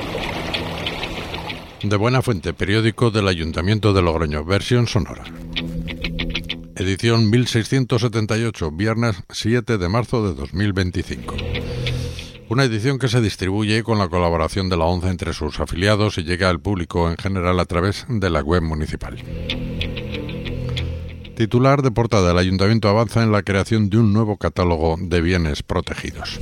De Buena Fuente, periódico del Ayuntamiento de Logroño, versión sonora. Edición 1678, viernes 7 de marzo de 2025. Una edición que se distribuye con la colaboración de la ONCE entre sus afiliados y llega al público en general a través de la web municipal. Titular de portada: el Ayuntamiento avanza en la creación de un nuevo catálogo de bienes protegidos.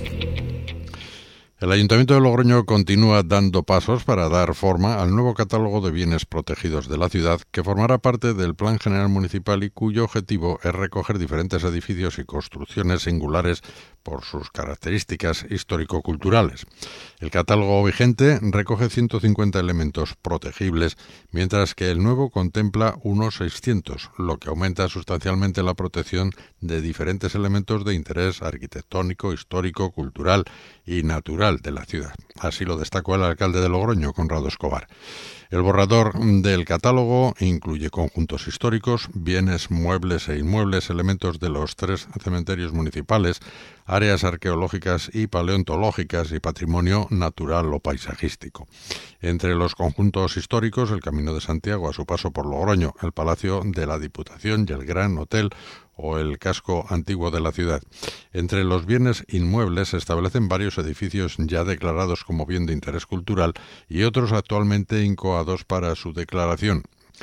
El Ayuntamiento de Logroño continúa dando pasos para dar forma al nuevo catálogo de bienes protegidos de la ciudad, que formará parte del Plan General Municipal y cuyo objetivo es recoger diferentes edificios y construcciones singulares por sus características histórico-culturales. El catálogo vigente recoge 150 elementos protegibles, mientras que el nuevo contempla unos 600, lo que aumenta sustancialmente la protección de diferentes elementos de interés arquitectónico, histórico, cultural y natural de la ciudad. Así lo destacó el alcalde de Logroño, Conrado Escobar. El borrador del catálogo incluye conjuntos históricos, bienes muebles e inmuebles, elementos de los 3 cementerios municipales, áreas arqueológicas y paleontológicas y patrimonio natural o paisajístico. Entre los conjuntos históricos, el Camino de Santiago a su paso por Logroño, el Palacio de la Diputación y el Gran Hotel o el casco antiguo de la ciudad. Entre los bienes inmuebles se establecen varios edificios ya declarados como bien de interés cultural y otros actualmente incoados para su declaración.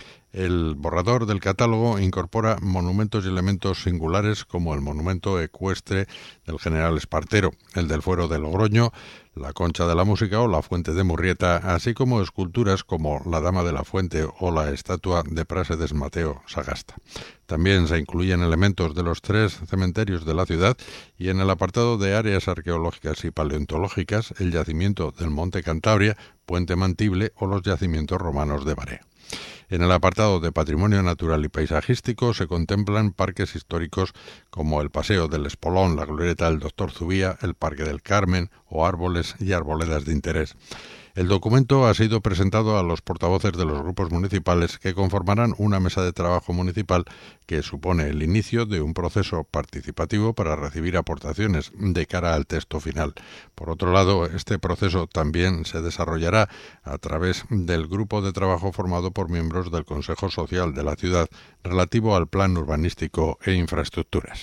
El borrador del catálogo incorpora monumentos y elementos singulares como el monumento ecuestre del General Espartero, el del Fuero de Logroño, la Concha de la Música o la Fuente de Murrieta, así como esculturas como la Dama de la Fuente o la estatua de Prásedes Mateo Sagasta. También se incluyen elementos de los 3 cementerios de la ciudad y en el apartado de áreas arqueológicas y paleontológicas, el yacimiento del Monte Cantabria, Puente Mantible o los yacimientos romanos de Barea. En el apartado de patrimonio natural y paisajístico se contemplan parques históricos como el Paseo del Espolón, la Glorieta del Doctor Zubía, el Parque del Carmen o árboles y arboledas de interés. El documento ha sido presentado a los portavoces de los grupos municipales que conformarán una mesa de trabajo municipal que supone el inicio de un proceso participativo para recibir aportaciones de cara al texto final. Por otro lado, este proceso también se desarrollará a través del grupo de trabajo formado por miembros del Consejo Social de la ciudad relativo al plan urbanístico e infraestructuras.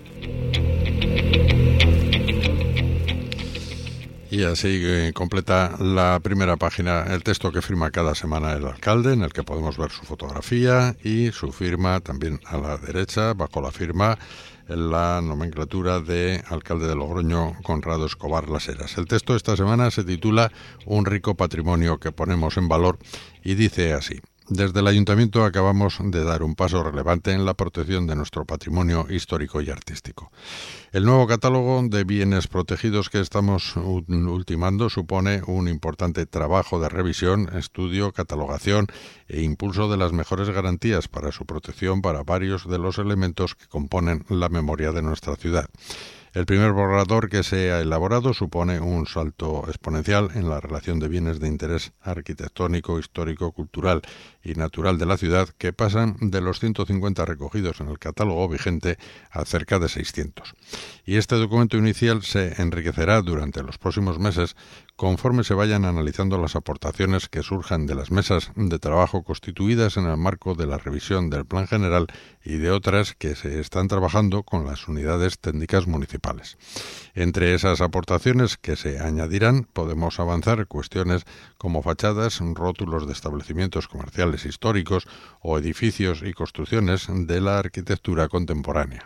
Y así completa la primera página el texto que firma cada semana el alcalde, en el que podemos ver su fotografía y su firma también a la derecha, bajo la firma, en la nomenclatura de alcalde de Logroño, Conrado Escobar Las Heras. El texto de esta semana se titula Un rico patrimonio que ponemos en valor y dice así: desde el Ayuntamiento acabamos de dar un paso relevante en la protección de nuestro patrimonio histórico y artístico. El nuevo catálogo de bienes protegidos que estamos ultimando supone un importante trabajo de revisión, estudio, catalogación e impulso de las mejores garantías para su protección para varios de los elementos que componen la memoria de nuestra ciudad. El primer borrador que se ha elaborado supone un salto exponencial en la relación de bienes de interés arquitectónico, histórico, cultural y natural de la ciudad, que pasan de los 150 recogidos en el catálogo vigente a cerca de 600. Y este documento inicial se enriquecerá durante los próximos meses conforme se vayan analizando las aportaciones que surjan de las mesas de trabajo constituidas en el marco de la revisión del Plan General y de otras que se están trabajando con las unidades técnicas municipales. Entre esas aportaciones que se añadirán podemos avanzar cuestiones como fachadas, rótulos de establecimientos comerciales históricos o edificios y construcciones de la arquitectura contemporánea.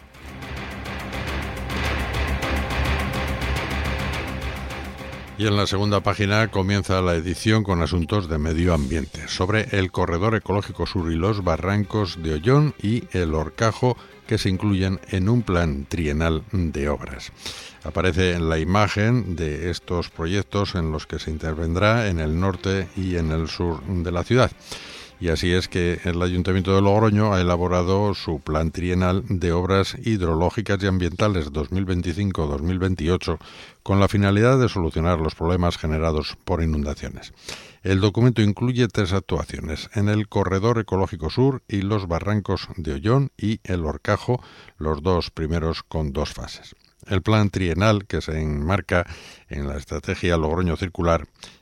Y en la segunda página comienza la edición con asuntos de medio ambiente, sobre el Corredor Ecológico Sur y los barrancos de Ollón y el Horcajo, que se incluyen en un plan trienal de obras. Aparece en la imagen de estos proyectos en los que se intervendrá en el norte y en el sur de la ciudad. Y así es que el Ayuntamiento de Logroño ha elaborado su plan trienal de obras hidrológicas y ambientales 2025-2028 con la finalidad de solucionar los problemas generados por inundaciones. El documento incluye 3 actuaciones: en el Corredor Ecológico Sur y los barrancos de Ollón y el Horcajo, los 2 primeros con 2 fases. El plan trienal, que se enmarca en la estrategia Logroño Circular,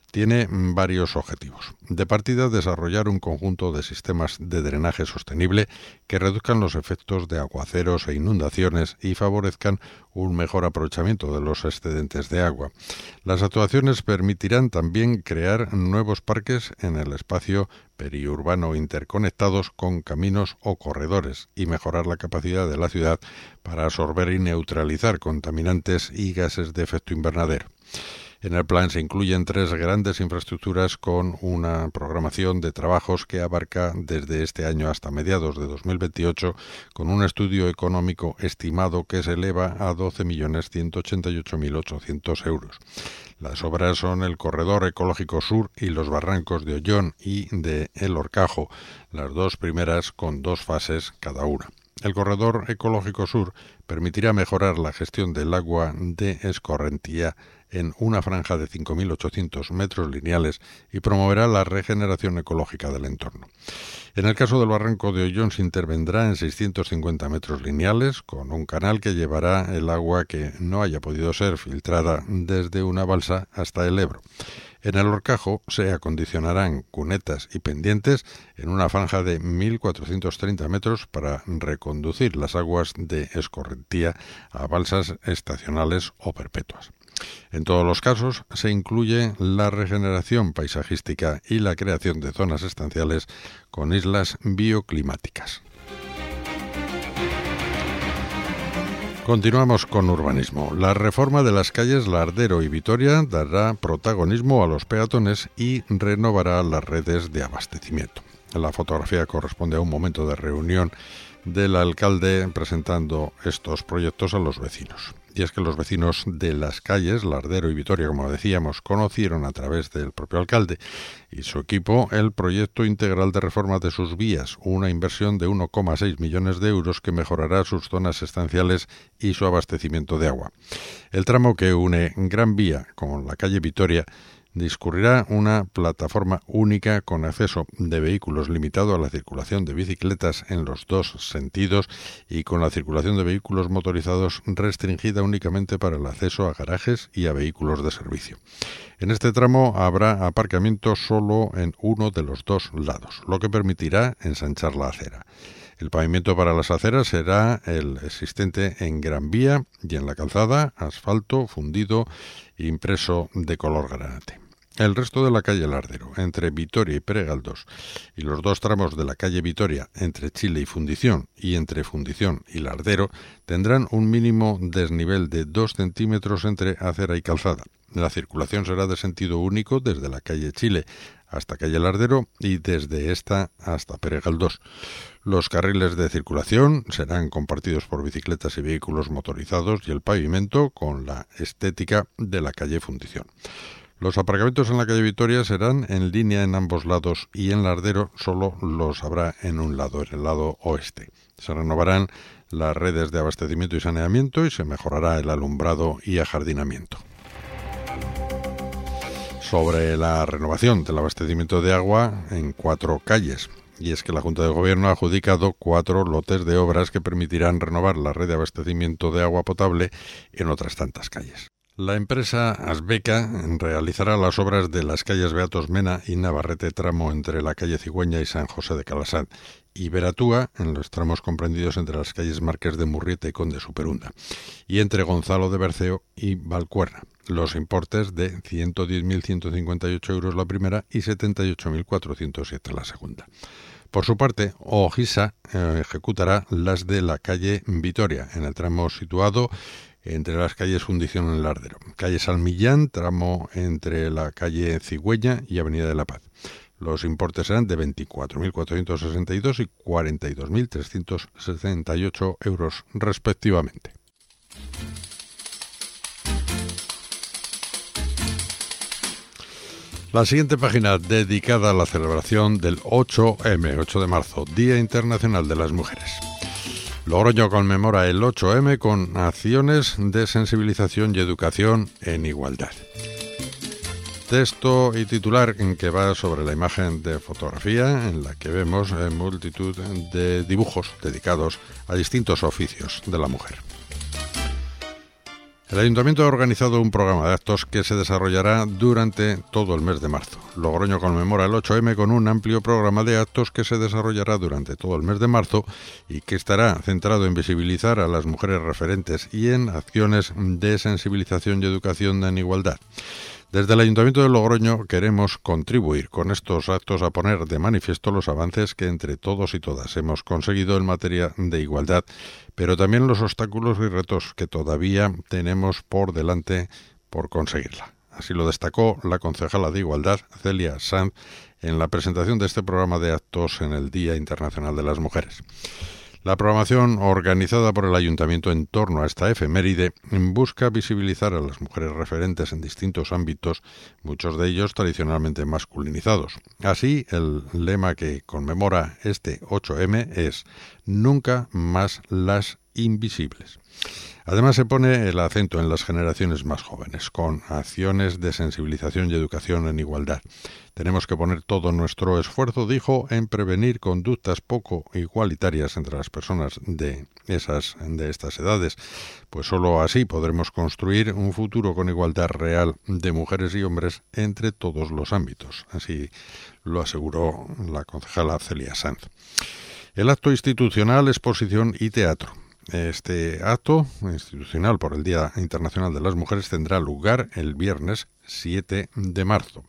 Tiene varios objetivos. De partida, desarrollar un conjunto de sistemas de drenaje sostenible que reduzcan los efectos de aguaceros e inundaciones y favorezcan un mejor aprovechamiento de los excedentes de agua. Las actuaciones permitirán también crear nuevos parques en el espacio periurbano interconectados con caminos o corredores y mejorar la capacidad de la ciudad para absorber y neutralizar contaminantes y gases de efecto invernadero. En el plan se incluyen 3 grandes infraestructuras con una programación de trabajos que abarca desde este año hasta mediados de 2028, con un estudio económico estimado que se eleva a 12.188.800 euros. Las obras son el Corredor Ecológico Sur y los barrancos de Ollón y de El Horcajo, las 2 primeras con 2 fases cada una. El Corredor Ecológico Sur permitirá mejorar la gestión del agua de Escorrentía en una franja de 5.800 metros lineales y promoverá la regeneración ecológica del entorno. En el caso del barranco de Ollón se intervendrá en 650 metros lineales con un canal que llevará el agua que no haya podido ser filtrada desde una balsa hasta el Ebro. En el Horcajo se acondicionarán cunetas y pendientes en una franja de 1.430 metros para reconducir las aguas de Escorrentía a balsas estacionales o perpetuas. En todos los casos se incluye la regeneración paisajística y la creación de zonas estanciales con islas bioclimáticas. Continuamos con urbanismo. La reforma de las calles Lardero y Vitoria dará protagonismo a los peatones y renovará las redes de abastecimiento. La fotografía corresponde a un momento de reunión del alcalde presentando estos proyectos a los vecinos. Y es que los vecinos de las calles Lardero y Vitoria, como decíamos, conocieron a través del propio alcalde y su equipo el proyecto integral de reforma de sus vías, una inversión de 1,6 millones de euros que mejorará sus zonas estanciales y su abastecimiento de agua. El tramo que une Gran Vía con la calle Vitoria discurrirá una plataforma única con acceso de vehículos limitado a la circulación de bicicletas en los 2 sentidos y con la circulación de vehículos motorizados restringida únicamente para el acceso a garajes y a vehículos de servicio. En este tramo habrá aparcamiento solo en uno de los 2 lados, lo que permitirá ensanchar la acera. El pavimento para las aceras será el existente en Gran Vía y en la calzada, asfalto fundido impreso de color granate. El resto de la calle Lardero, entre Vitoria y Peregaldós, y los 2 tramos de la calle Vitoria, entre Chile y Fundición, y entre Fundición y Lardero, tendrán un mínimo desnivel de 2 centímetros entre acera y calzada. La circulación será de sentido único desde la calle Chile hasta calle Lardero y desde esta hasta Peregaldós. Los carriles de circulación serán compartidos por bicicletas y vehículos motorizados y el pavimento con la estética de la calle Fundición. Los aparcamientos en la calle Vitoria serán en línea en ambos lados y en Lardero solo los habrá en un lado, en el lado oeste. Se renovarán las redes de abastecimiento y saneamiento y se mejorará el alumbrado y ajardinamiento. Sobre la renovación del abastecimiento de agua en 4 calles. Y es que la Junta de Gobierno ha adjudicado 4 lotes de obras que permitirán renovar la red de abastecimiento de agua potable en otras tantas calles. La empresa Asbeca realizará las obras de las calles Beatos Mena y Navarrete, tramo entre la calle Cigüeña y San José de Calasant, y Beratúa en los tramos comprendidos entre las calles Marqués de Murrieta y Conde Superunda, y entre Gonzalo de Berceo y Valcuerna. Los importes de 110.158 euros la primera y 78.407 la segunda. Por su parte, Ojisa ejecutará las de la calle Vitoria, en el tramo situado entre las calles Fundición y Lardero, calle Salmillán, tramo entre la calle Cigüeña y Avenida de la Paz. Los importes serán de 24.462 y 42.368 euros respectivamente. La siguiente página dedicada a la celebración del 8M, 8 de marzo, Día Internacional de las Mujeres. Logroño conmemora el 8M con acciones de sensibilización y educación en igualdad. Texto y titular que va sobre la imagen de fotografía en la que vemos multitud de dibujos dedicados a distintos oficios de la mujer. El Ayuntamiento ha organizado un programa de actos que se desarrollará durante todo el mes de marzo. Logroño conmemora el 8M con un amplio programa de actos que se desarrollará durante todo el mes de marzo y que estará centrado en visibilizar a las mujeres referentes y en acciones de sensibilización y educación en igualdad. Desde el Ayuntamiento de Logroño queremos contribuir con estos actos a poner de manifiesto los avances que entre todos y todas hemos conseguido en materia de igualdad, pero también los obstáculos y retos que todavía tenemos por delante por conseguirla. Así lo destacó la concejala de Igualdad, Celia Sanz, en la presentación de este programa de actos en el Día Internacional de las Mujeres. La programación organizada por el Ayuntamiento en torno a esta efeméride busca visibilizar a las mujeres referentes en distintos ámbitos, muchos de ellos tradicionalmente masculinizados. Así, el lema que conmemora este 8M es «Nunca más las invisibles». Además, se pone el acento en las generaciones más jóvenes, con acciones de sensibilización y educación en igualdad. Tenemos que poner todo nuestro esfuerzo, dijo, en prevenir conductas poco igualitarias entre las personas de estas edades, pues solo así podremos construir un futuro con igualdad real de mujeres y hombres entre todos los ámbitos. Así lo aseguró la concejala Celia Sanz. El acto institucional, exposición y teatro. Este acto institucional por el Día Internacional de las Mujeres tendrá lugar el viernes 7 de marzo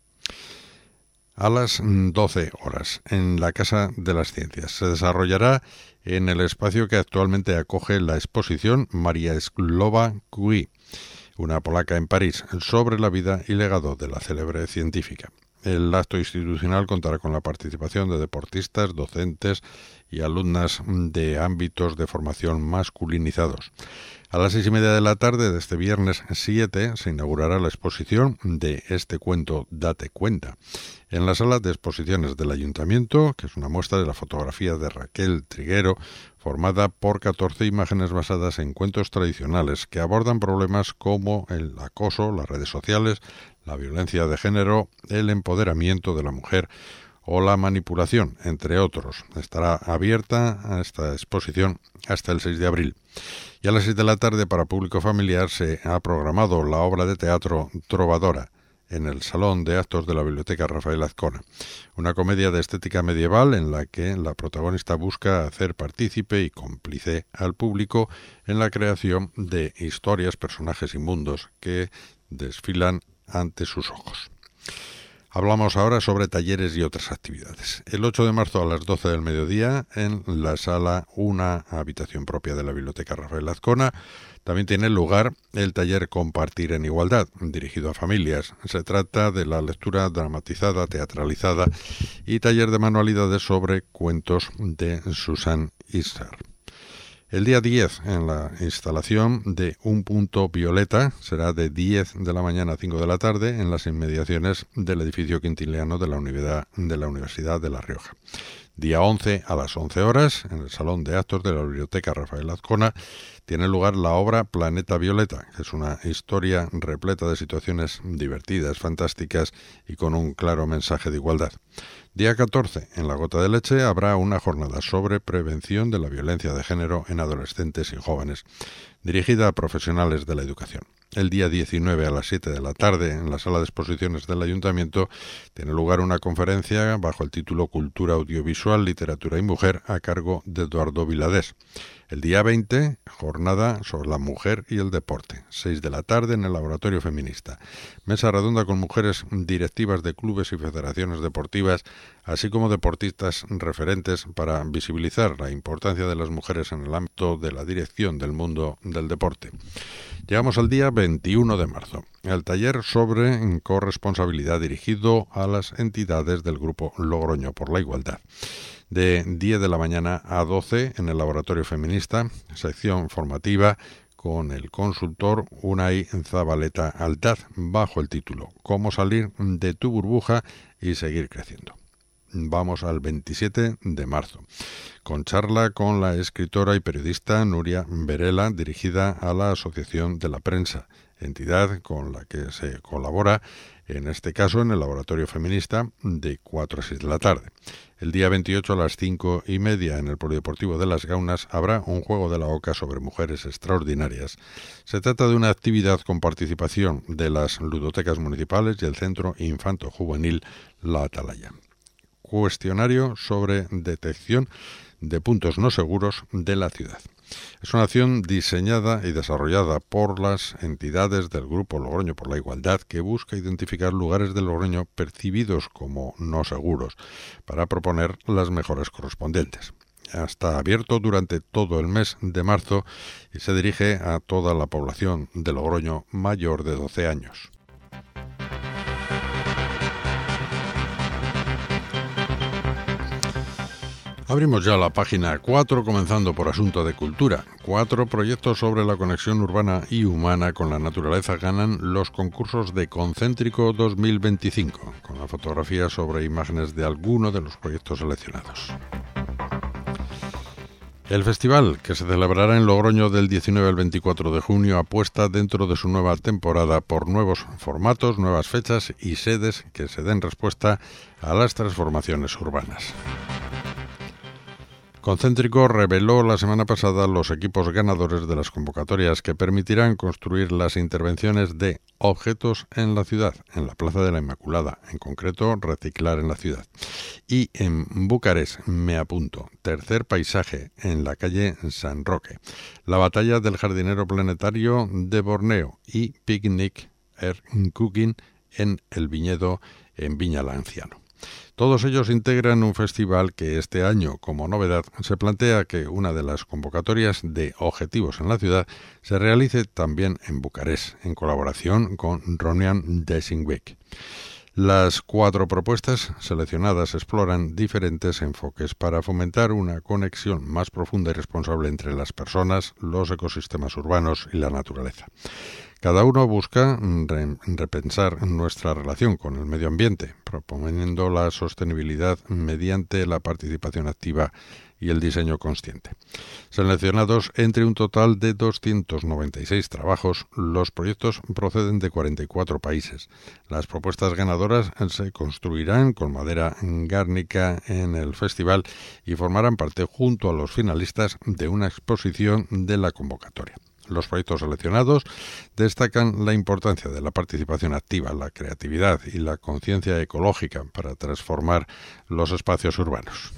a las 12 horas en la Casa de las Ciencias. Se desarrollará en el espacio que actualmente acoge la exposición Maria Skłodowska-Curie, una polaca en París, sobre la vida y legado de la célebre científica. El acto institucional contará con la participación de deportistas, docentes y alumnas de ámbitos de formación masculinizados. A las 6:30 de la tarde de este viernes 7 se inaugurará la exposición de este cuento Date cuenta en la sala de exposiciones del Ayuntamiento, que es una muestra de la fotografía de Raquel Triguero, formada por 14 imágenes basadas en cuentos tradicionales que abordan problemas como el acoso, las redes sociales, la violencia de género, el empoderamiento de la mujer o la manipulación, entre otros. Estará abierta a esta exposición hasta el 6 de abril. Y a las 6 de la tarde, para público familiar, se ha programado la obra de teatro Trovadora en el Salón de Actos de la Biblioteca Rafael Azcona, una comedia de estética medieval en la que la protagonista busca hacer partícipe y cómplice al público en la creación de historias, personajes y mundos que desfilan ante sus ojos. Hablamos ahora sobre talleres y otras actividades. El 8 de marzo a las 12 del mediodía, en la sala Una habitación propia de la Biblioteca Rafael Azcona, también tiene lugar el taller Compartir en Igualdad, dirigido a familias. Se trata de la lectura dramatizada, teatralizada y taller de manualidades sobre cuentos de Susan Isar. El día 10, en la instalación de Un Punto Violeta, será de 10 de la mañana a 5 de la tarde en las inmediaciones del edificio quintiliano de la Universidad de La Rioja. Día 11, a las 11 horas, en el Salón de Actos de la Biblioteca Rafael Azcona, tiene lugar la obra Planeta Violeta, que es una historia repleta de situaciones divertidas, fantásticas y con un claro mensaje de igualdad. Día 14, en La Gota de Leche, habrá una jornada sobre prevención de la violencia de género en adolescentes y jóvenes, dirigida a profesionales de la educación. El día 19 a las 7 de la tarde, en la sala de exposiciones del Ayuntamiento, tiene lugar una conferencia bajo el título Cultura Audiovisual, Literatura y Mujer, a cargo de Eduardo Viladés. El día 20, jornada sobre la mujer y el deporte, 6 de la tarde en el Laboratorio Feminista. Mesa redonda con mujeres directivas de clubes y federaciones deportivas, así como deportistas referentes para visibilizar la importancia de las mujeres en el ámbito de la dirección del mundo del deporte. Llegamos al día 21 de marzo, el taller sobre corresponsabilidad dirigido a las entidades del Grupo Logroño por la Igualdad. De 10 de la mañana a 12 en el Laboratorio Feminista, sección formativa con el consultor Unai Zabaleta Altaz, bajo el título «Cómo salir de tu burbuja y seguir creciendo». Vamos al 27 de marzo, con charla con la escritora y periodista Nuria Berela, dirigida a la Asociación de la Prensa, entidad con la que se colabora, en este caso en el Laboratorio Feminista, de 4 a 6 de la tarde. El día 28 a las 5:30 en el Polideportivo de Las Gaunas habrá un juego de la OCA sobre mujeres extraordinarias. Se trata de una actividad con participación de las ludotecas municipales y el Centro Infanto-Juvenil La Atalaya. Cuestionario sobre detección de puntos no seguros de la ciudad. Es una acción diseñada y desarrollada por las entidades del Grupo Logroño por la Igualdad que busca identificar lugares de Logroño percibidos como no seguros para proponer las mejoras correspondientes. Está abierto durante todo el mes de marzo y se dirige a toda la población de Logroño mayor de 12 años. Abrimos ya la página 4, comenzando por asunto de cultura. 4 proyectos sobre la conexión urbana y humana con la naturaleza ganan los concursos de Concéntrico 2025, con la fotografía sobre imágenes de alguno de los proyectos seleccionados. El festival, que se celebrará en Logroño del 19 al 24 de junio, apuesta dentro de su nueva temporada por nuevos formatos, nuevas fechas y sedes que se den respuesta a las transformaciones urbanas. Concéntrico reveló la semana pasada los equipos ganadores de las convocatorias que permitirán construir las intervenciones de objetos en la ciudad, en la Plaza de la Inmaculada, en concreto reciclar en la ciudad. Y en Bucarest, me apunto, tercer paisaje, en la calle San Roque, la batalla del jardinero planetario de Borneo y Picnic Air Cooking en el viñedo en Viña la Anciano. Todos ellos integran un festival que este año, como novedad, se plantea que una de las convocatorias de objetivos en la ciudad se realice también en Bucarest, en colaboración con Ronian Design-Week. Las 4 propuestas seleccionadas exploran diferentes enfoques para fomentar una conexión más profunda y responsable entre las personas, los ecosistemas urbanos y la naturaleza. Cada uno busca repensar nuestra relación con el medio ambiente, proponiendo la sostenibilidad mediante la participación activa y el diseño consciente. Seleccionados entre un total de 296 trabajos, los proyectos proceden de 44 países. Las propuestas ganadoras se construirán con madera gárnica en el festival y formarán parte, junto a los finalistas, de una exposición de la convocatoria. Los proyectos seleccionados destacan la importancia de la participación activa, la creatividad y la conciencia ecológica para transformar los espacios urbanos.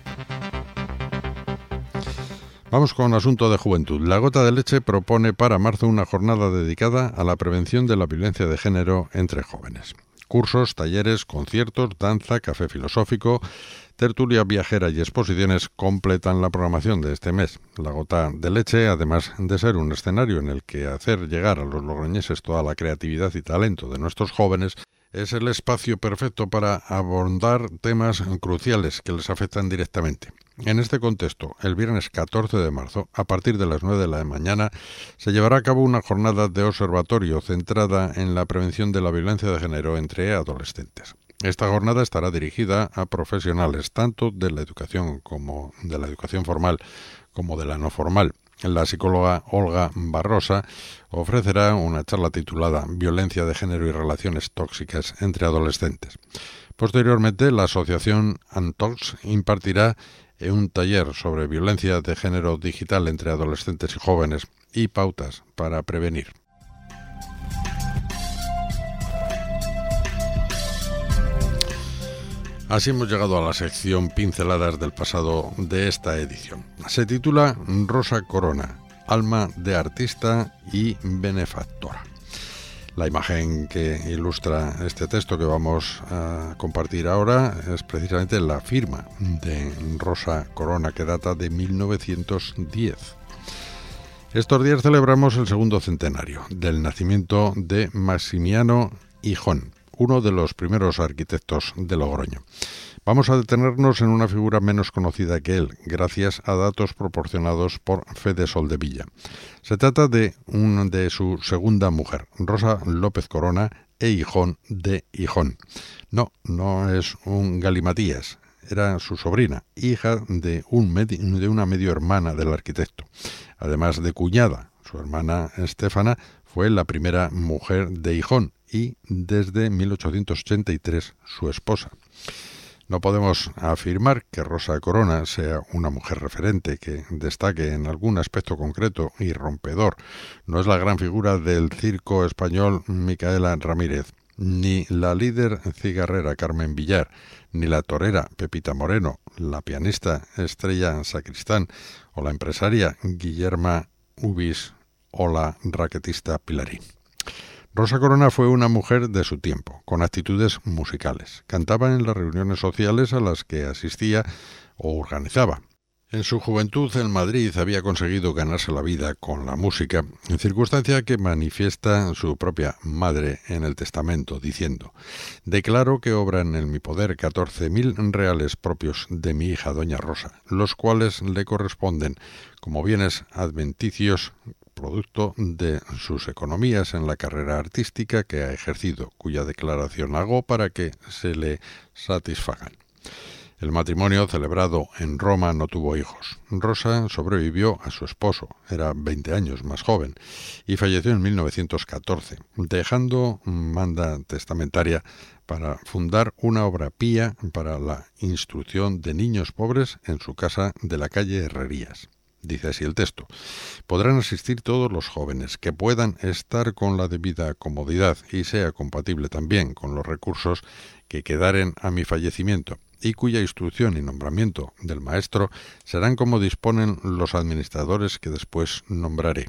Vamos con asunto de juventud. La Gota de Leche propone para marzo una jornada dedicada a la prevención de la violencia de género entre jóvenes. Cursos, talleres, conciertos, danza, café filosófico, tertulia viajera y exposiciones completan la programación de este mes. La Gota de Leche, además de ser un escenario en el que hacer llegar a los logroñeses toda la creatividad y talento de nuestros jóvenes, es el espacio perfecto para abordar temas cruciales que les afectan directamente. En este contexto, el viernes 14 de marzo, a partir de las 9 de la mañana, se llevará a cabo una jornada de observatorio centrada en la prevención de la violencia de género entre adolescentes. Esta jornada estará dirigida a profesionales tanto de la educación formal como de la no formal. La psicóloga Olga Barrosa ofrecerá una charla titulada Violencia de género y relaciones tóxicas entre adolescentes. Posteriormente, la asociación Antox impartirá un taller sobre violencia de género digital entre adolescentes y jóvenes y pautas para prevenir. Así hemos llegado a la sección Pinceladas del pasado de esta edición. Se titula Rosa Corona, alma de artista y benefactora. La imagen que ilustra este texto que vamos a compartir ahora es precisamente la firma de Rosa Corona, que data de 1910. Estos días celebramos el segundo centenario del nacimiento de Maximiano Hijón, uno de los primeros arquitectos de Logroño. Vamos a detenernos en una figura menos conocida que él, gracias a datos proporcionados por Fede Soldevilla. Se trata de su segunda mujer, Rosa López Corona e Hijón de Hijón. No es un galimatías, era su sobrina, hija de una medio hermana del arquitecto. Además de cuñada, su hermana Estefana Fue la primera mujer de Gijón y desde 1883 su esposa. No podemos afirmar que Rosa Corona sea una mujer referente que destaque en algún aspecto concreto y rompedor. No es la gran figura del circo español Micaela Ramírez, ni la líder cigarrera Carmen Villar, ni la torera Pepita Moreno, la pianista Estrella Sacristán o la empresaria Guillerma Ubis o la raquetista Pilarín. Rosa Corona fue una mujer de su tiempo, con actitudes musicales. Cantaba en las reuniones sociales a las que asistía o organizaba. En su juventud en Madrid había conseguido ganarse la vida con la música, circunstancia que manifiesta su propia madre en el testamento, diciendo: «Declaro que obran en mi poder 14.000 reales propios de mi hija doña Rosa, los cuales le corresponden como bienes adventicios producto de sus economías en la carrera artística que ha ejercido, cuya declaración hago para que se le satisfagan». El matrimonio celebrado en Roma no tuvo hijos. Rosa sobrevivió a su esposo, era 20 años más joven, y falleció en 1914, dejando manda testamentaria para fundar una obra pía para la instrucción de niños pobres en su casa de la calle Herrerías. Dice así el texto: «Podrán asistir todos los jóvenes que puedan estar con la debida comodidad y sea compatible también con los recursos que quedaren a mi fallecimiento, y cuya instrucción y nombramiento del maestro serán como disponen los administradores que después nombraré».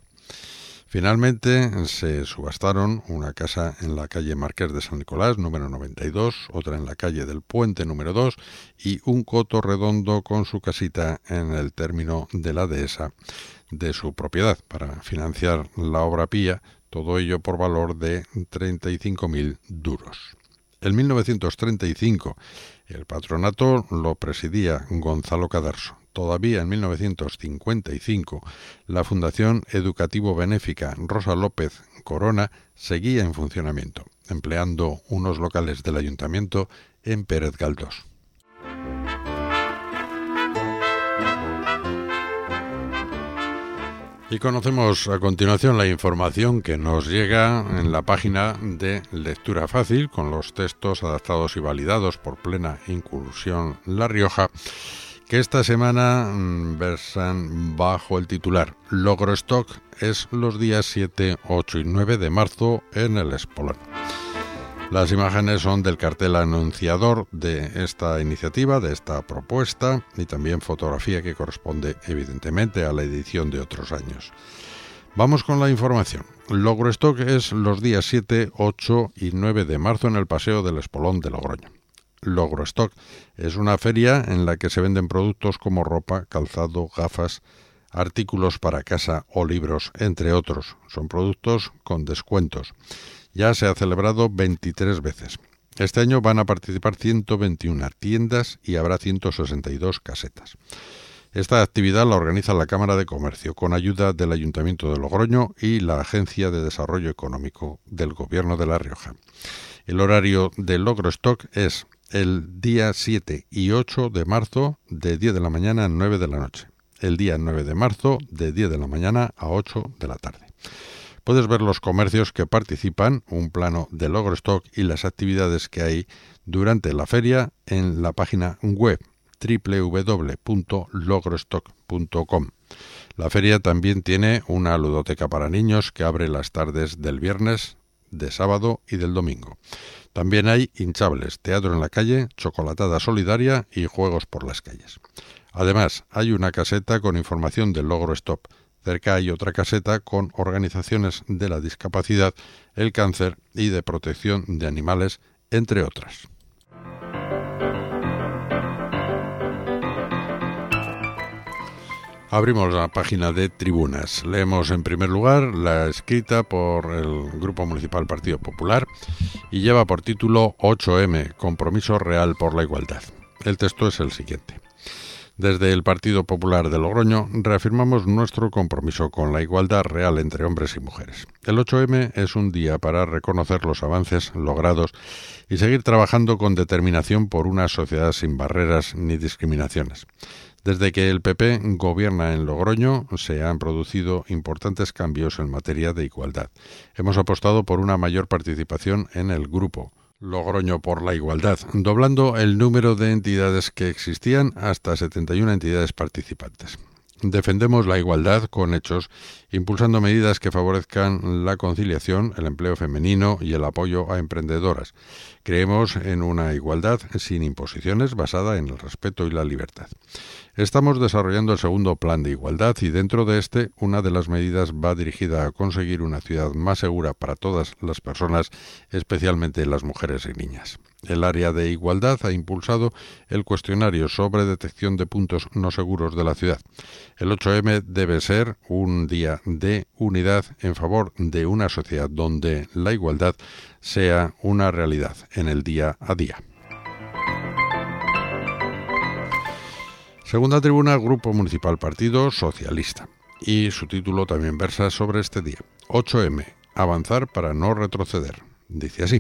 Finalmente se subastaron una casa en la calle Marqués de San Nicolás, número 92, otra en la calle del Puente, número 2, y un coto redondo con su casita en el término de la dehesa de su propiedad para financiar la obra pía, todo ello por valor de 35.000 duros. En 1935 el patronato lo presidía Gonzalo Cadarso. Todavía en 1955, la Fundación Educativo Benéfica Rosa López Corona seguía en funcionamiento, empleando unos locales del ayuntamiento en Pérez Galdós. Y conocemos a continuación la información que nos llega en la página de Lectura Fácil, con los textos adaptados y validados por Plena Incursión La Rioja, que esta semana versan bajo el titular Logrostock es los días 7, 8 y 9 de marzo en el Espolón. Las imágenes son del cartel anunciador de esta iniciativa, de esta propuesta, y también fotografía que corresponde evidentemente a la edición de otros años. Vamos con la información. Logrostock es los días 7, 8 y 9 de marzo en el Paseo del Espolón de Logroño. Logrostock es una feria en la que se venden productos como ropa, calzado, gafas, artículos para casa o libros, entre otros. Son productos con descuentos. Ya se ha celebrado 23 veces. Este año van a participar 121 tiendas y habrá 162 casetas. Esta actividad la organiza la Cámara de Comercio con ayuda del Ayuntamiento de Logroño y la Agencia de Desarrollo Económico del Gobierno de La Rioja. El horario de Logrostock es el día 7 y 8 de marzo de 10 de la mañana a 9 de la noche. El día 9 de marzo de 10 de la mañana a 8 de la tarde. Puedes ver los comercios que participan, un plano de Logrostock y las actividades que hay durante la feria en la página web www.logrostock.com. La feria también tiene una ludoteca para niños que abre las tardes del viernes, de sábado y del domingo. También hay hinchables, teatro en la calle, chocolatada solidaria y juegos por las calles. Además, hay una caseta con información del Logrostock. Cerca hay otra caseta con organizaciones de la discapacidad, el cáncer y de protección de animales, entre otras. Abrimos la página de tribunas. Leemos en primer lugar la escrita por el Grupo Municipal Partido Popular y lleva por título 8M, Compromiso Real por la Igualdad. El texto es el siguiente. Desde el Partido Popular de Logroño reafirmamos nuestro compromiso con la igualdad real entre hombres y mujeres. El 8M es un día para reconocer los avances logrados y seguir trabajando con determinación por una sociedad sin barreras ni discriminaciones. Desde que el PP gobierna en Logroño, se han producido importantes cambios en materia de igualdad. Hemos apostado por una mayor participación en el grupo Logroño por la Igualdad, doblando el número de entidades que existían hasta 71 entidades participantes. Defendemos la igualdad con hechos, impulsando medidas que favorezcan la conciliación, el empleo femenino y el apoyo a emprendedoras. Creemos en una igualdad sin imposiciones basada en el respeto y la libertad. Estamos desarrollando el segundo plan de igualdad y dentro de este, una de las medidas va dirigida a conseguir una ciudad más segura para todas las personas, especialmente las mujeres y niñas. El área de igualdad ha impulsado el cuestionario sobre detección de puntos no seguros de la ciudad. El 8M debe ser un día de unidad en favor de una sociedad donde la igualdad sea una realidad en el día a día. Segunda tribuna, Grupo Municipal Partido Socialista. Y su título también versa sobre este día. 8M, avanzar para no retroceder. Dice así.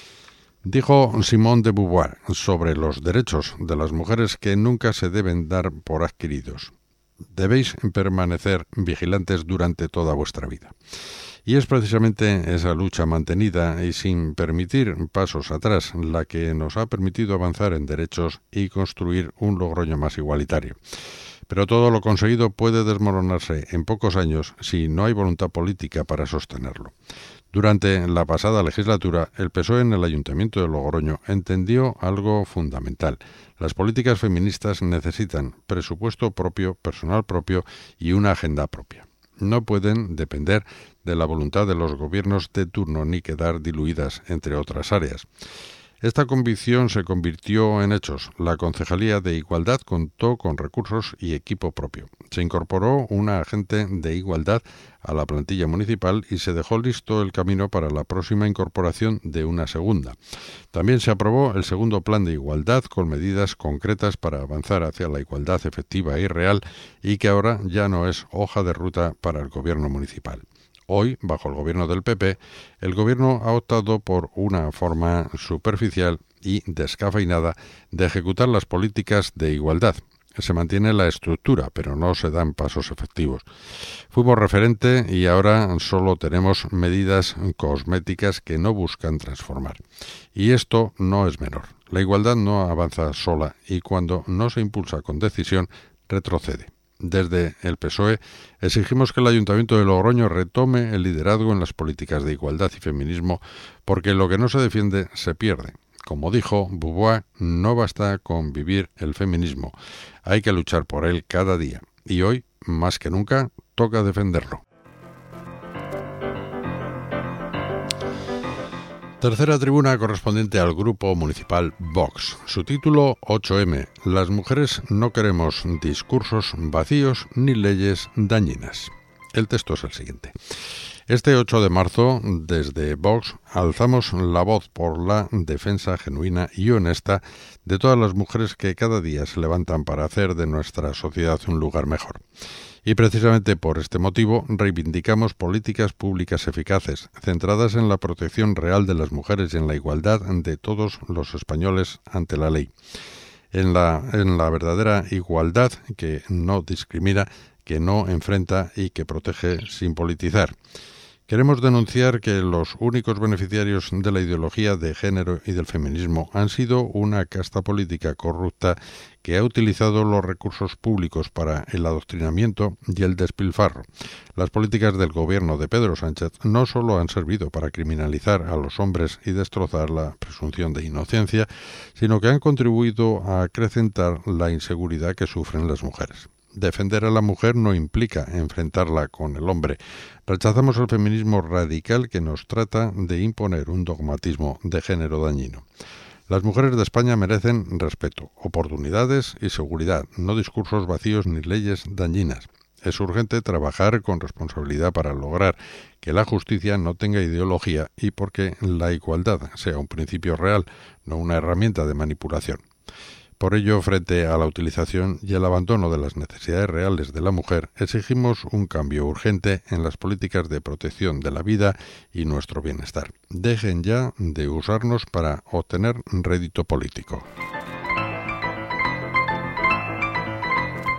Dijo Simone de Beauvoir sobre los derechos de las mujeres que nunca se deben dar por adquiridos. Debéis permanecer vigilantes durante toda vuestra vida. Y es precisamente esa lucha mantenida y sin permitir pasos atrás la que nos ha permitido avanzar en derechos y construir un Logroño más igualitario. Pero todo lo conseguido puede desmoronarse en pocos años si no hay voluntad política para sostenerlo. Durante la pasada legislatura, el PSOE en el Ayuntamiento de Logroño entendió algo fundamental. Las políticas feministas necesitan presupuesto propio, personal propio y una agenda propia. No pueden depender de la voluntad de los gobiernos de turno ni quedar diluidas entre otras áreas. Esta convicción se convirtió en hechos. La Concejalía de Igualdad contó con recursos y equipo propio. Se incorporó una agente de igualdad a la plantilla municipal y se dejó listo el camino para la próxima incorporación de una segunda. También se aprobó el segundo plan de igualdad con medidas concretas para avanzar hacia la igualdad efectiva y real y que ahora ya no es hoja de ruta para el gobierno municipal. Hoy, bajo el gobierno del PP, el gobierno ha optado por una forma superficial y descafeinada de ejecutar las políticas de igualdad. Se mantiene la estructura, pero no se dan pasos efectivos. Fuimos referente y ahora solo tenemos medidas cosméticas que no buscan transformar. Y esto no es menor. La igualdad no avanza sola y cuando no se impulsa con decisión, retrocede. Desde el PSOE exigimos que el Ayuntamiento de Logroño retome el liderazgo en las políticas de igualdad y feminismo porque lo que no se defiende se pierde. Como dijo Beauvoir, no basta con vivir el feminismo, hay que luchar por él cada día y hoy, más que nunca, toca defenderlo. Tercera tribuna correspondiente al Grupo Municipal Vox. Su título 8M. Las mujeres no queremos discursos vacíos ni leyes dañinas. El texto es el siguiente. Este 8 de marzo, desde Vox, alzamos la voz por la defensa genuina y honesta de todas las mujeres que cada día se levantan para hacer de nuestra sociedad un lugar mejor. Y precisamente por este motivo reivindicamos políticas públicas eficaces, centradas en la protección real de las mujeres y en la igualdad de todos los españoles ante la ley. En la verdadera igualdad que no discrimina, que no enfrenta y que protege sin politizar. Queremos denunciar que los únicos beneficiarios de la ideología de género y del feminismo han sido una casta política corrupta que ha utilizado los recursos públicos para el adoctrinamiento y el despilfarro. Las políticas del gobierno de Pedro Sánchez no solo han servido para criminalizar a los hombres y destrozar la presunción de inocencia, sino que han contribuido a acrecentar la inseguridad que sufren las mujeres. Defender a la mujer no implica enfrentarla con el hombre. Rechazamos el feminismo radical que nos trata de imponer un dogmatismo de género dañino. Las mujeres de España merecen respeto, oportunidades y seguridad, no discursos vacíos ni leyes dañinas. Es urgente trabajar con responsabilidad para lograr que la justicia no tenga ideología y porque la igualdad sea un principio real, no una herramienta de manipulación. Por ello, frente a la utilización y el abandono de las necesidades reales de la mujer, exigimos un cambio urgente en las políticas de protección de la vida y nuestro bienestar. Dejen ya de usarnos para obtener rédito político.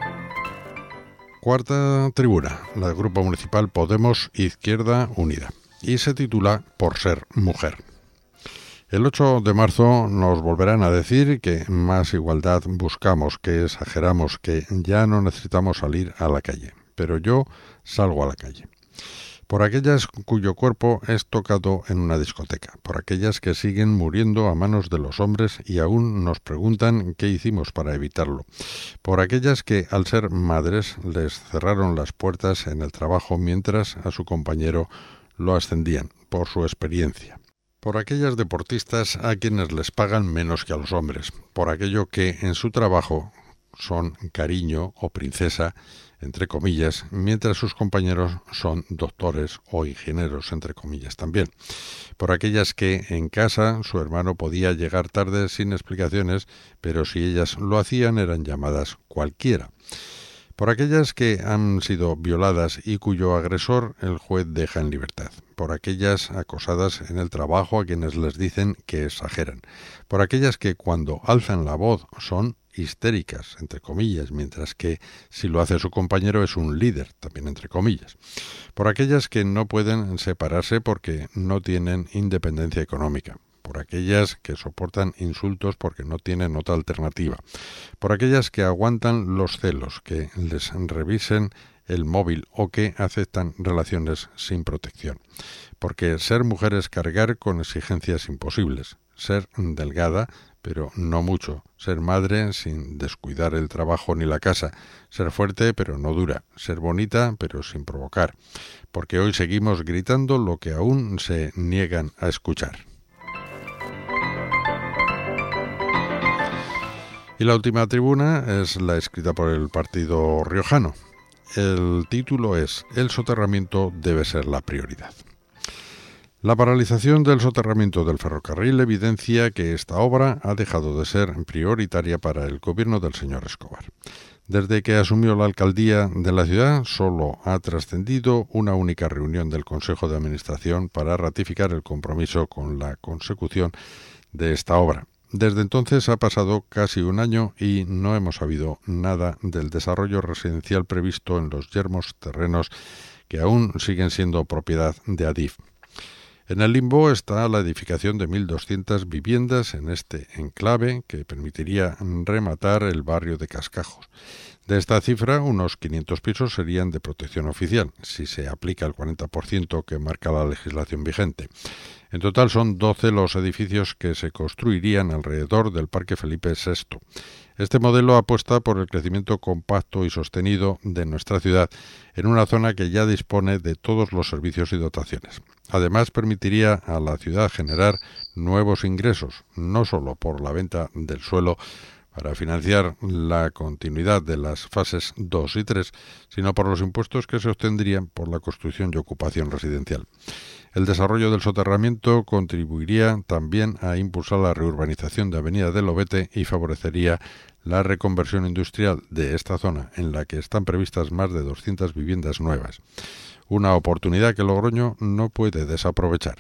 cuarta tribuna, la del Grupo Municipal Podemos Izquierda Unida, y se titula Por ser mujer. El 8 de marzo nos volverán a decir que más igualdad buscamos, que exageramos, que ya no necesitamos salir a la calle. Pero yo salgo a la calle. Por aquellas cuyo cuerpo es tocado en una discoteca, por aquellas que siguen muriendo a manos de los hombres y aún nos preguntan qué hicimos para evitarlo, por aquellas que al ser madres les cerraron las puertas en el trabajo mientras a su compañero lo ascendían, por su experiencia. Por aquellas deportistas a quienes les pagan menos que a los hombres, por aquello que en su trabajo son cariño o princesa, entre comillas, mientras sus compañeros son doctores o ingenieros, entre comillas también. Por aquellas que en casa su hermano podía llegar tarde sin explicaciones, pero si ellas lo hacían eran llamadas cualquiera. Por aquellas que han sido violadas y cuyo agresor el juez deja en libertad. Por aquellas acosadas en el trabajo a quienes les dicen que exageran. Por aquellas que cuando alzan la voz son histéricas, entre comillas, mientras que si lo hace su compañero es un líder, también entre comillas. Por aquellas que no pueden separarse porque no tienen independencia económica. Por aquellas que soportan insultos porque no tienen otra alternativa, por aquellas que aguantan los celos, que les revisen el móvil o que aceptan relaciones sin protección. Porque ser mujer es cargar con exigencias imposibles, ser delgada, pero no mucho, ser madre sin descuidar el trabajo ni la casa, ser fuerte pero no dura, ser bonita pero sin provocar, porque hoy seguimos gritando lo que aún se niegan a escuchar. Y la última tribuna es la escrita por el partido riojano. El título es El soterramiento debe ser la prioridad. La paralización del soterramiento del ferrocarril evidencia que esta obra ha dejado de ser prioritaria para el gobierno del señor Escobar. Desde que asumió la alcaldía de la ciudad, solo ha trascendido una única reunión del Consejo de Administración para ratificar el compromiso con la consecución de esta obra. Desde entonces ha pasado casi un año y no hemos sabido nada del desarrollo residencial previsto en los yermos terrenos que aún siguen siendo propiedad de Adif. En el limbo está la edificación de 1.200 viviendas en este enclave que permitiría rematar el barrio de Cascajos. De esta cifra, unos 500 pisos serían de protección oficial, si se aplica el 40% que marca la legislación vigente. En total son 12 los edificios que se construirían alrededor del Parque Felipe VI. Este modelo apuesta por el crecimiento compacto y sostenido de nuestra ciudad en una zona que ya dispone de todos los servicios y dotaciones. Además, permitiría a la ciudad generar nuevos ingresos, no solo por la venta del suelo para financiar la continuidad de las fases 2 y 3, sino por los impuestos que se obtendrían por la construcción y ocupación residencial. El desarrollo del soterramiento contribuiría también a impulsar la reurbanización de Avenida del Lobete y favorecería la reconversión industrial de esta zona, en la que están previstas más de 200 viviendas nuevas. Una oportunidad que Logroño no puede desaprovechar.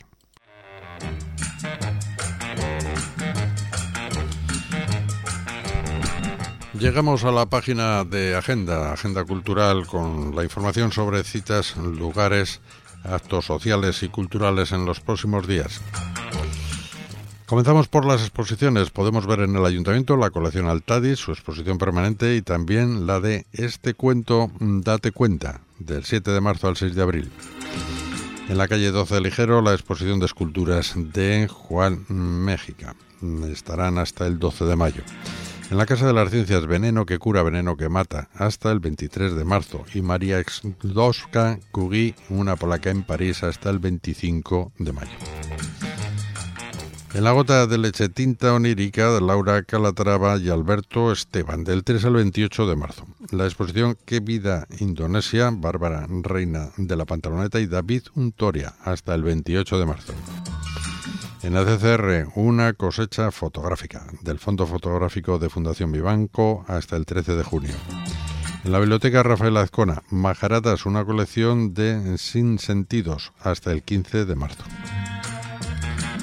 Llegamos a la página de Agenda Cultural, con la información sobre citas, lugares, actos sociales y culturales en los próximos días. Comenzamos por las exposiciones. Podemos ver en el Ayuntamiento la colección Altadis, su exposición permanente, y también la de Este cuento, date cuenta, del 7 de marzo al 6 de abril. En la calle 12 de Ligero, la exposición de esculturas de Juan Méxica. Estarán hasta el 12 de mayo. En la Casa de las Ciencias, Veneno que cura, veneno que mata, hasta el 23 de marzo. Y María Skłodowska-Curie, una polaca en París, hasta el 25 de mayo. En la Gota de Leche, tinta onírica, de Laura Calatrava y Alberto Esteban, del 3 al 28 de marzo. La exposición Qué vida Indonesia, Bárbara Reina de la Pantaloneta y David Untoria, hasta el 28 de marzo. En la CCR, una cosecha fotográfica, del Fondo Fotográfico de Fundación Vivanco, hasta el 13 de junio. En la Biblioteca Rafael Azcona, Majaratas, una colección de sinsentidos, hasta el 15 de marzo.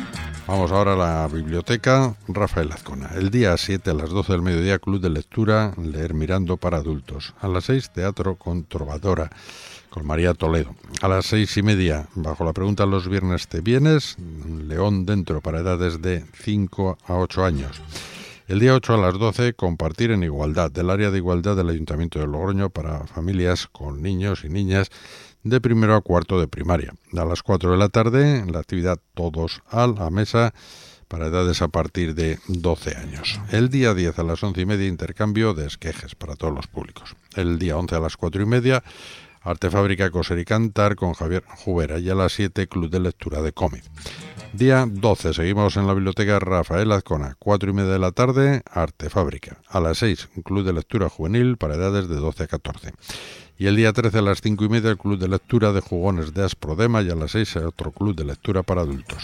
Vamos ahora a la biblioteca Rafael Azcona. El día 7 a las 12 del mediodía, Club de Lectura, Leer Mirando para adultos. A las 6, Teatro con Trovadora, con María Toledo. A las 6:30, bajo la pregunta ¿los viernes te vienes? León dentro para edades de 5 a 8 años. El día 8 a las 12, Compartir en Igualdad, del área de igualdad del Ayuntamiento de Logroño para familias con niños y niñas de primero a cuarto de primaria. A las 4 de la tarde, la actividad Todos a la Mesa para edades a partir de 12 años. El día 10 a las 11:30, intercambio de esquejes para todos los públicos. El día 11 a las 4:30, Arte Fábrica, Coser y Cantar con Javier Jubera. Y a las 7, Club de Lectura de Cómic. Día 12, seguimos en la biblioteca Rafael Azcona. 4:30 de la tarde, Arte Fábrica. A las 6, un Club de Lectura Juvenil para edades de 12 a 14. Y el día 13 a las 5:30, el Club de Lectura de Jugones de Asprodema. Y a las 6, otro Club de Lectura para adultos.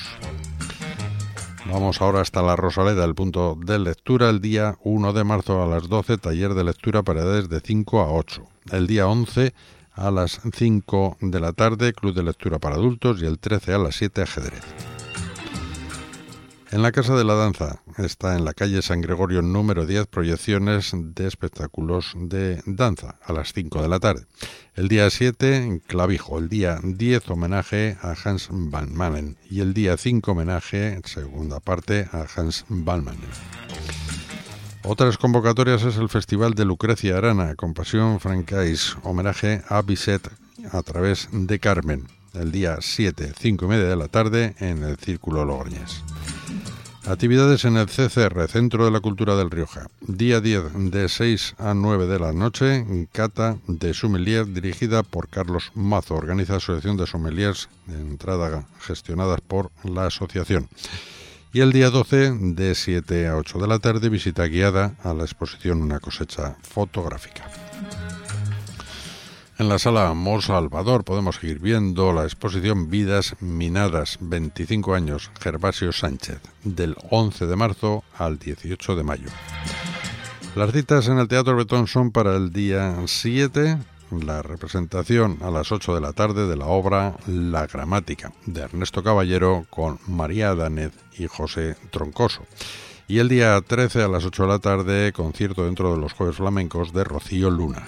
Vamos ahora hasta la Rosaleda, el punto de lectura. El día 1 de marzo a las 12, taller de lectura para edades de 5 a 8. El día 11 a las 5 de la tarde, Club de Lectura para adultos. Y el 13 a las 7, ajedrez. En la Casa de la Danza está en la calle San Gregorio número 10, proyecciones de espectáculos de danza a las 5 de la tarde. El día 7, Clavijo. El día 10, homenaje a Hans van Manen. Y el día 5, homenaje, segunda parte, a Hans van Manen. Otras convocatorias es el Festival de Lucrecia Arana, con Pasión Francais, homenaje a Bizet a través de Carmen. El día 7, 5:30 de la tarde, en el Círculo Logroñés. Actividades en el CCR, Centro de la Cultura del Rioja. Día 10, de 6 a 9 de la noche, cata de sommelier dirigida por Carlos Mazo. Organiza Asociación de Sommeliers de entrada gestionadas por la asociación. Y el día 12, de 7 a 8 de la tarde, visita guiada a la exposición Una cosecha fotográfica. En la sala Mor Salvador podemos seguir viendo la exposición Vidas Minadas, 25 años, Gervasio Sánchez, del 11 de marzo al 18 de mayo. Las citas en el Teatro Bretón son para el día 7, la representación a las 8 de la tarde de la obra La Gramática, de Ernesto Caballero, con María Danez y José Troncoso. Y el día 13 a las 8 de la tarde, concierto dentro de los Jueves Flamencos de Rocío Luna.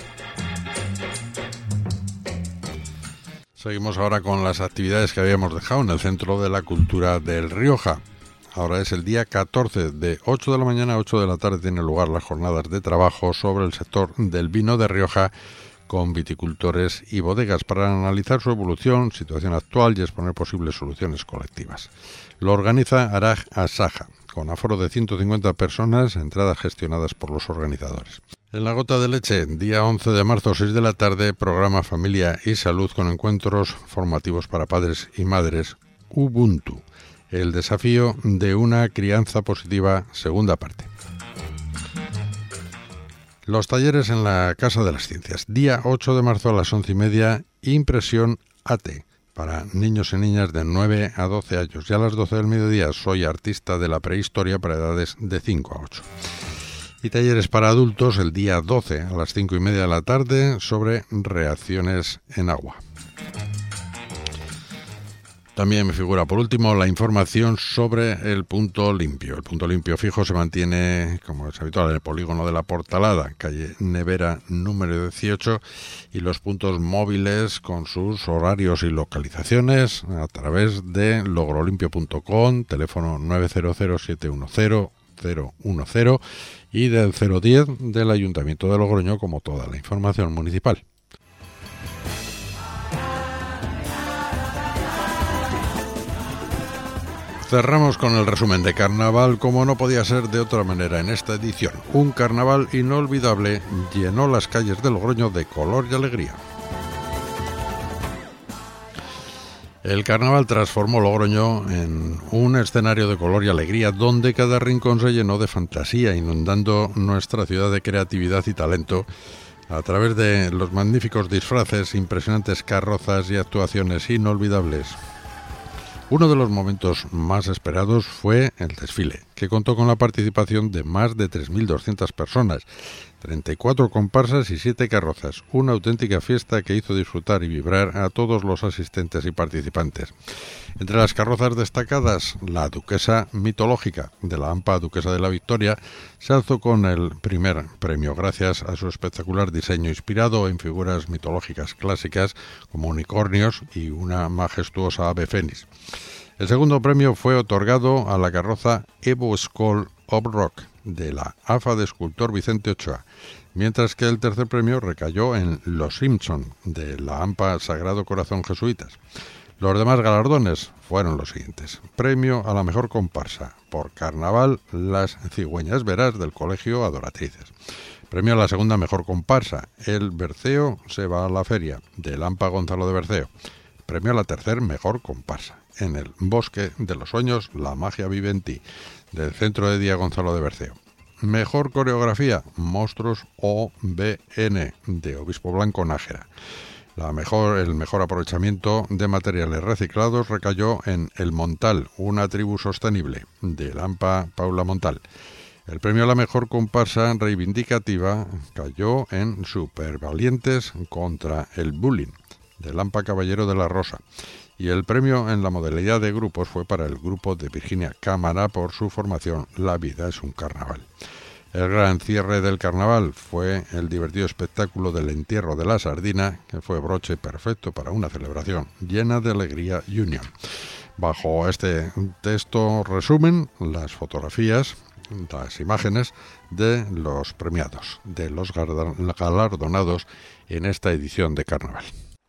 Seguimos ahora con las actividades que habíamos dejado en el Centro de la Cultura del Rioja. Ahora es el día 14, de 8 de la mañana a 8 de la tarde tienen lugar las jornadas de trabajo sobre el sector del vino de Rioja con viticultores y bodegas para analizar su evolución, situación actual y exponer posibles soluciones colectivas. Lo organiza Araj Asaja, con aforo de 150 personas, entradas gestionadas por los organizadores. En La Gota de Leche, día 11 de marzo, 6 de la tarde, programa Familia y Salud con encuentros formativos para padres y madres. Ubuntu, el desafío de una crianza positiva, segunda parte. Los talleres en la Casa de las Ciencias, día 8 de marzo a las 11:30, impresión AT, para niños y niñas de 9 a 12 años. Y a las 12 del mediodía, soy artista de la prehistoria para edades de 5 a 8. Y talleres para adultos el día 12 a las 5:30 de la tarde sobre reacciones en agua. También me figura por último la información sobre el punto limpio. El punto limpio fijo se mantiene, como es habitual, en el polígono de la Portalada, calle Nevera número 18, y los puntos móviles con sus horarios y localizaciones a través de logrolimpio.com, teléfono 900-710-010 y del 010 del Ayuntamiento de Logroño, como toda la información municipal. Cerramos con el resumen de carnaval, como no podía ser de otra manera en esta edición. Un carnaval inolvidable llenó las calles de Logroño de color y alegría. El carnaval transformó Logroño en un escenario de color y alegría donde cada rincón se llenó de fantasía, inundando nuestra ciudad de creatividad y talento a través de los magníficos disfraces, impresionantes carrozas y actuaciones inolvidables. Uno de los momentos más esperados fue el desfile, que que contó con la participación de más de 3.200 personas, 34 comparsas y 7 carrozas, una auténtica fiesta que hizo disfrutar y vibrar a todos los asistentes y participantes. Entre las carrozas destacadas, la duquesa mitológica de la AMPA Duquesa de la Victoria se alzó con el primer premio gracias a su espectacular diseño inspirado en figuras mitológicas clásicas como unicornios y una majestuosa ave fénix. El segundo premio fue otorgado a la carroza Evo Skull of Rock de la AFA de escultor Vicente Ochoa, mientras que el tercer premio recayó en Los Simpson de la AMPA Sagrado Corazón Jesuitas. Los demás galardones fueron los siguientes: premio a la mejor comparsa por Carnaval Las Cigüeñas Veras del Colegio Adoratrices; premio a la segunda mejor comparsa El Berceo se va a la feria del AMPA Gonzalo de Berceo; premio a la tercer mejor comparsa En el Bosque de los Sueños la magia vive en ti del Centro de Día Gonzalo de Berceo; mejor coreografía Monstruos OBN de Obispo Blanco Nájera. El mejor aprovechamiento de materiales reciclados recayó en El Montal, una tribu sostenible, de Lampa Paula Montal. El premio a la mejor comparsa reivindicativa cayó en Supervalientes contra el Bullying, de Lampa Caballero de la Rosa. Y el premio en la modalidad de grupos fue para el grupo de Virginia Cámara por su formación La vida es un carnaval. El gran cierre del carnaval fue el divertido espectáculo del entierro de la sardina, que fue broche perfecto para una celebración llena de alegría y unión. Bajo este texto resumen las fotografías, las imágenes de los premiados, de los galardonados en esta edición de carnaval.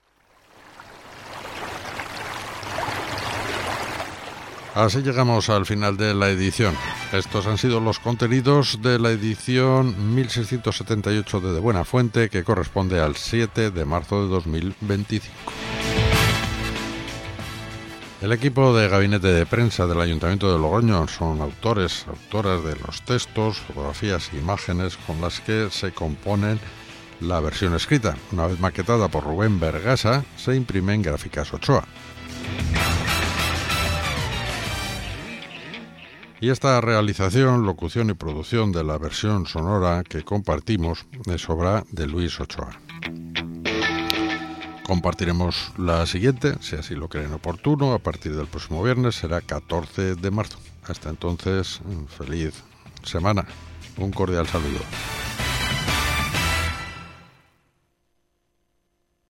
Así llegamos al final de la edición. Estos han sido los contenidos de la edición 1678 de Buena Fuente, que corresponde al 7 de marzo de 2025. El equipo de gabinete de prensa del Ayuntamiento de Logroño son autoras de los textos, fotografías e imágenes con las que se componen la versión escrita. Una vez maquetada por Rubén Vergasa, se imprime en Gráficas Ochoa. Y esta realización, locución y producción de la versión sonora que compartimos es obra de Luis Ochoa. Compartiremos la siguiente, si así lo creen oportuno, a partir del próximo viernes, será 14 de marzo. Hasta entonces, feliz semana. Un cordial saludo.